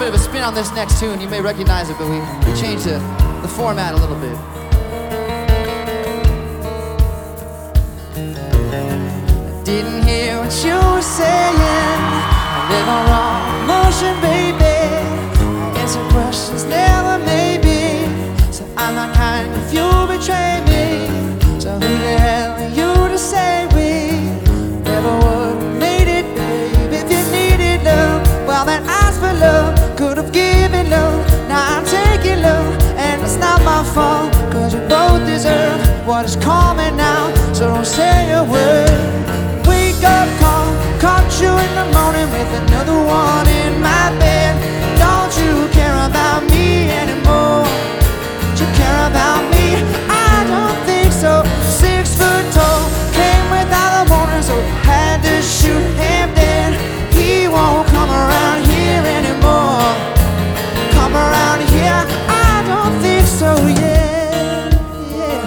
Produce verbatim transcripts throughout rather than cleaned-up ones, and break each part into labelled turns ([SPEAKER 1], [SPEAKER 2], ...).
[SPEAKER 1] bit of a spin on this next tune. You may recognize it, but we, we changed the, the format a little bit. I didn't hear what you were saying. I live on wrong motion, baby. I answer questions, never maybe. So I'm not kind if you betray me. So who the hell are you to say we never would have made it, baby? If you needed love, well then ask for love. Could have given love, now I'm taking love. And it's not my fault, cause we both deserve what is coming now. So don't say a word. Wake up call, caught you in the morning with another one in my bed. Don't you care about me anymore? Don't you care about me? I don't think so. Six foot tall, came without a warning, so had to shoot him dead. He won't come around here anymore. Come around here, I don't think so, yeah, yeah.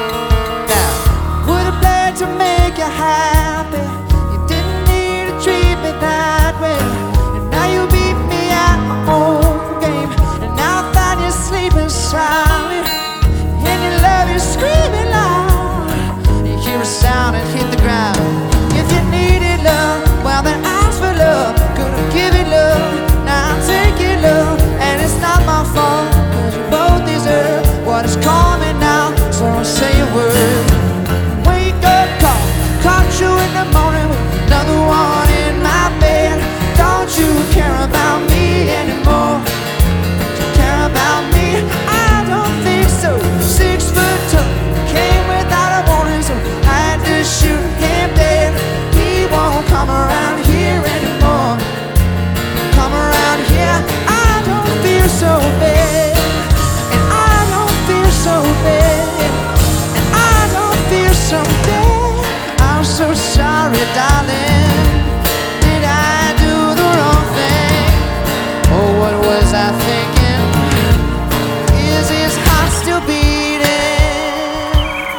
[SPEAKER 1] Now, would have played to make you happy. You didn't need to treat me that way. And now you beat me at my own game. And now I find you sleeping silent, and your love is screaming loud. You hear a sound and hit the ground. If you needed love, well then ask for love. Could have given love, now I'm taking love. And it's not my fault, cause we both deserve what is coming now. So don't say a word. Wake up call, caught you in the morning with another one in my bed. Don't you care about me anymore? Don't you care about me? I don't think so. Six foot tall, came without a warning, so I had to shoot him dead. He won't come around here anymore. Come around here, I don't feel so bad. And I don't feel so bad. And I don't feel so bad. I'm so sorry, darling. Did I do the wrong thing? Oh, what was I thinking? Is his heart still beating?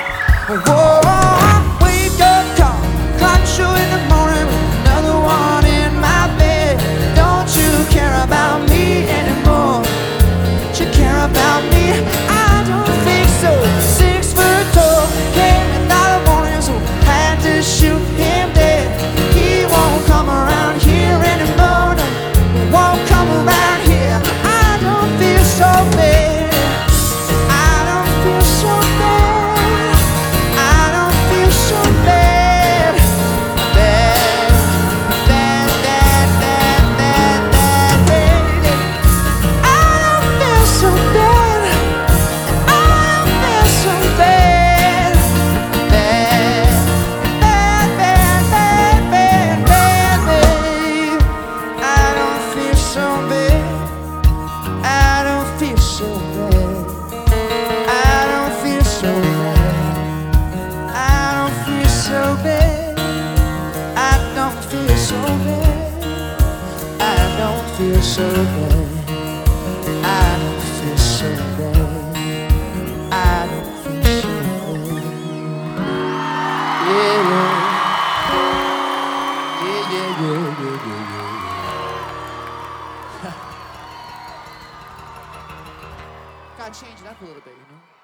[SPEAKER 1] Whoa, wake up call, caught you in the morning with another one in my bed. Don't you care about me anymore? Don't you care about me? I don't think so. Six foot tall, came without a warning, so had to shoot him dead. He won't come around here anymore. No, he won't come around here. I don't feel so bad. I don't feel so bad. I don't feel so bad. Bad, bad, bad, bad, bad, bad, bad. I don't feel so bad. I don't feel so bad. Bad, bad, bad, bad, bad, bad, bad. I don't feel so bad. I don't feel so bad. I don't feel so bad. I don't feel so bad. I don't feel so bad. I don't feel so bad. I don't feel so bad. I don't feel so bad. Yeah, yeah. Yeah, yeah, yeah, yeah, yeah, yeah. Gotta change it up a little bit, you know?